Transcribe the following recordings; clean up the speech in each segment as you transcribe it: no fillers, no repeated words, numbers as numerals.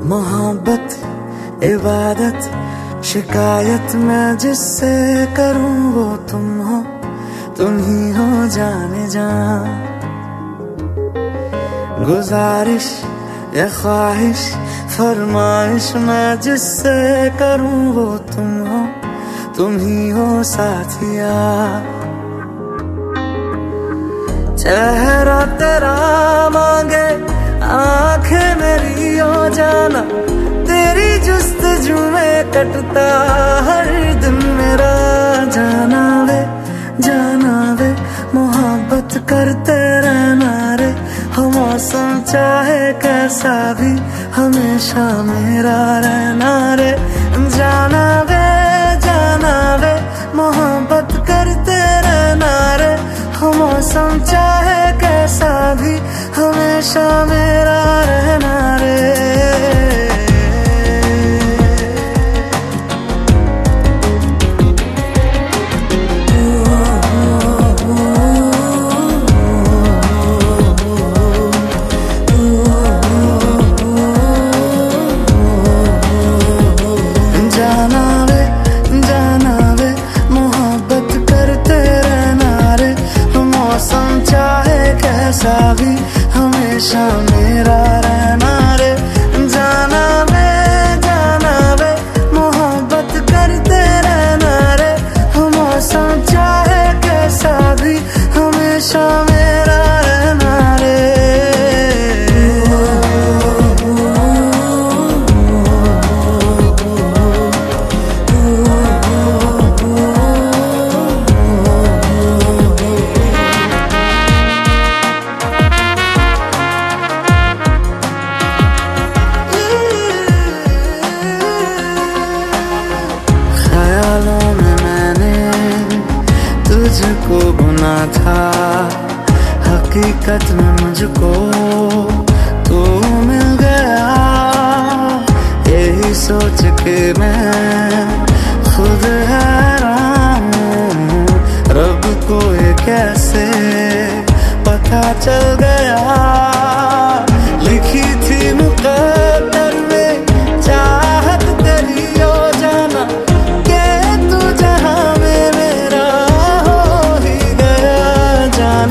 मोहब्बत इबादत शिकायत मैं जिससे करूं वो तुम हो, तुम ही हो जाने जा। गुजारिश या ख्वाहिश फरमाइश मैं जिससे करूं वो तुम हो, तुम ही हो साथिया। चेहरा तेरा मांगे आंखें मेरी हो जाना, तेरी जुस्तजू में कटता हर दिन मेरा। जाना वे मोहब्बत करते रहना रे, हो मौसम चाहे कैसा भी हमेशा मेरा रहना रे। जाना वे मोहब्बत करते रहना रे, हो मौसम चाहे कैसा भी हमेशा मेरा रहना रे। जाना वे मोहब्बत करते रहना रे, मौसम चाहे कैसा भी हमेशा मेरा रहना रे। जाना वे मोहब्बत करते रहना रे, मौसम चाहे कैसा भी हमेशा मेरा रहना रे। तुझको गुना था हकीकत में मुझको तू मिल गया, यही सोच के मैं खुद हैरान हूँ। रब को ये कैसे पता चल गया, लिखी थी मुकद्दर में चाहत तेरी हो जाना, के तू जहाँ में मेरा हो ही गया।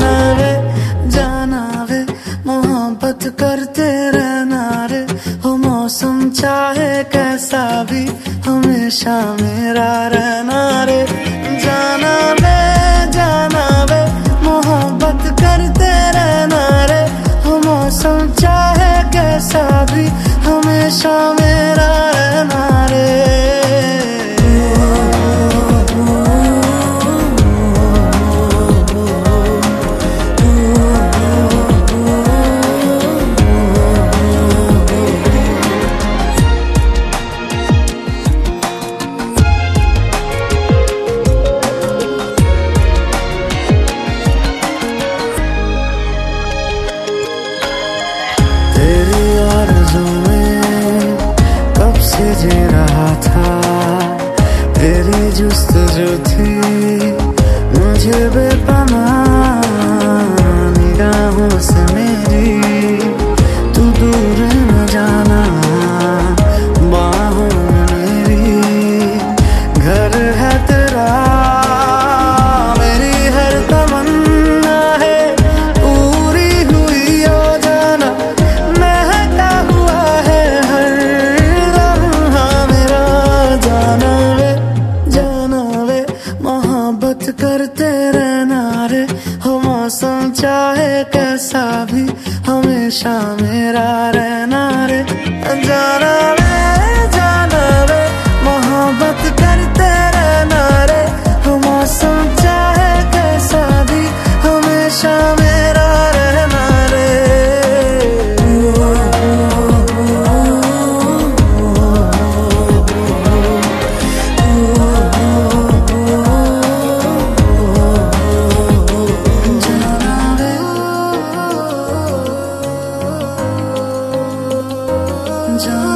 जाना वे मोहब्बत करते रहना रे, हो मौसम चाहे कैसा भी हमेशा मेरा रहना रे। जाना वे मोहब्बत करते रहना रे, हो मौसम चाहे कैसा भी हमेशा मेरा रहना रे। जी रहा था तेरी जुस्तजू थी मुझे बेपनाह निगाहों से मेरी, तू दूर न जाना बाहों में मेरी। घर है तेरा मेरी हर तमन्ना है पूरी हुई हो जाना, महका हुआ है हर मोहब्बत करते रहना रे, हो मौसम चाहे कैसा भी हमेशा मेरा रहना रे। जाना वे मोहब्बत करते रहना रे, हो मौसम चाहे कैसा भी हमेशा मेरा रहना रे। जा